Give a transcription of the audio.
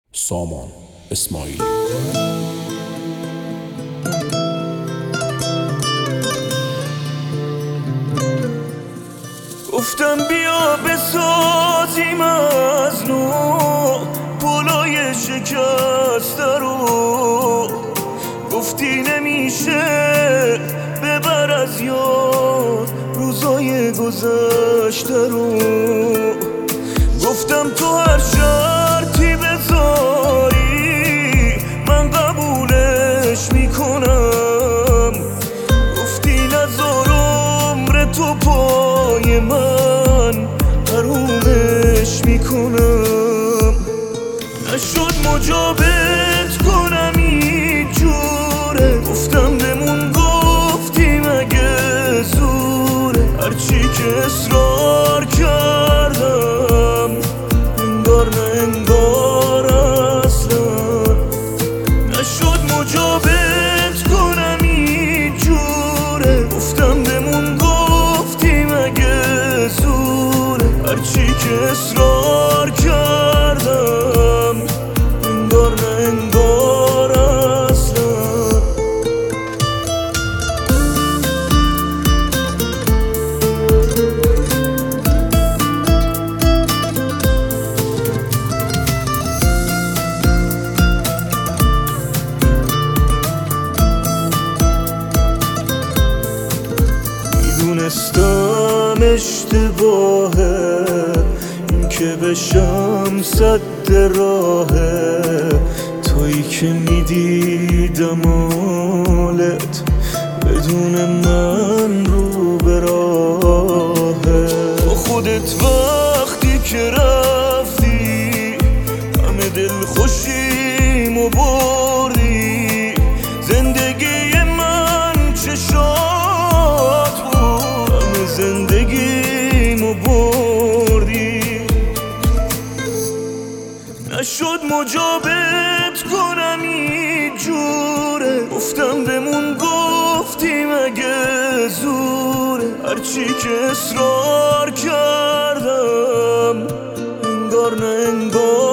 سامان اسماعیلی. گفتم بیا بسازیم از نو پلای شکسته رو، گفتی نمیشه ببر از یاد روزای گذشته رو. گفتم تو هر شرطی بذاری من قبولش میکنم، گفتی نذار عمر تو پای من حرومش میکنم. نشد مجابت کنم اینجوره، گفتم بمون گفتی مگه زوره، هرچی که اصرار کردم انگار نه انگار اصلا. نشد مجابت کنم اینجوره، گفتم بمون گفتی مگه زوره، هرچی که اصرار کردم انگار نه انگار اصلا. میدونستم اشتباهه این که بشم سد راهه، تویی که میدیدم حالت بدون من رو به راهه. با خودت وقتی که رفتی همه دل خوشیمو بردی، زندگی من چشات بود همه زندگیمو بردی. نشد مجابت کنم اینجوره، گفتم بمون گفتی مگه زوره، هرچی که اصرار کردم انگار نه انگار